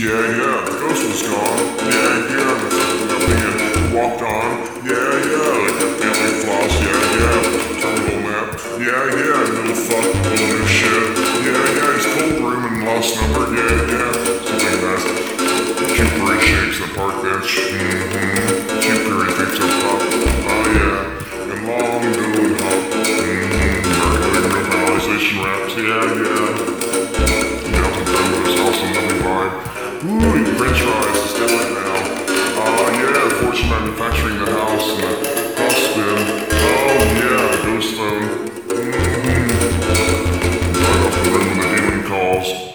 yeah, the ghost was gone. Yeah, nothing had walked on. Yeah, like the family floss. Yeah, terminal map. Yeah, no fuck, no shit. Yeah, he's cold room and lost number. Yeah, something like that. Q3 shakes the park bench. Q3 thinks of pop. Oh yeah, and long doing hop. Realization raps. Yeah. Ooh, French fries is different now. Yeah, Fortune Manufacturing the house and the house spin. Oh yeah, ghost phone. Right off the room when the demon calls.